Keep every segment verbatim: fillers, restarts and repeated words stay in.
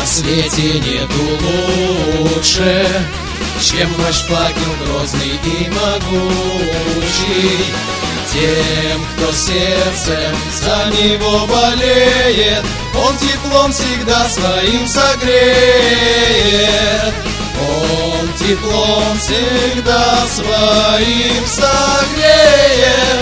свете нету лучше, чем наш факел грозный и могучий. Тем, кто сердцем за него болеет, он теплом всегда своим согреет. Он теплом всегда своим согреет.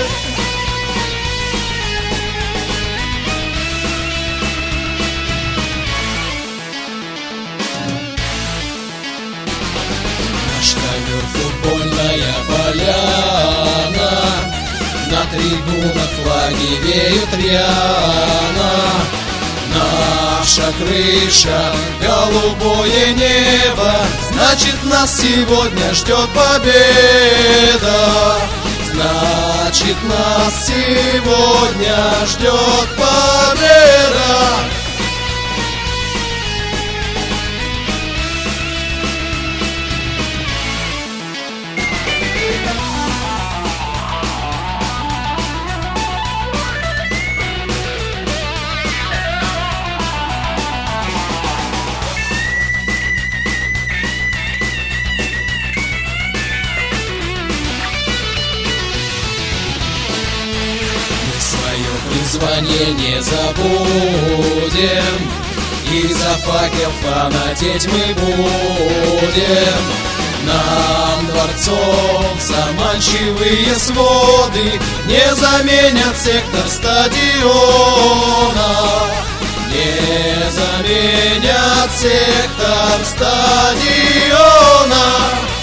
Наш ковер футбольная поляна, на трибунах флаги веют рьяно. Наша крыша — голубое небо, значит, нас сегодня ждет победа. Значит, нас сегодня ждет победа. Призвание не забудем, и за факел фанатеть мы будем. Нам дворцов заманчивые своды не заменят сектор стадиона. Не заменят сектор стадиона.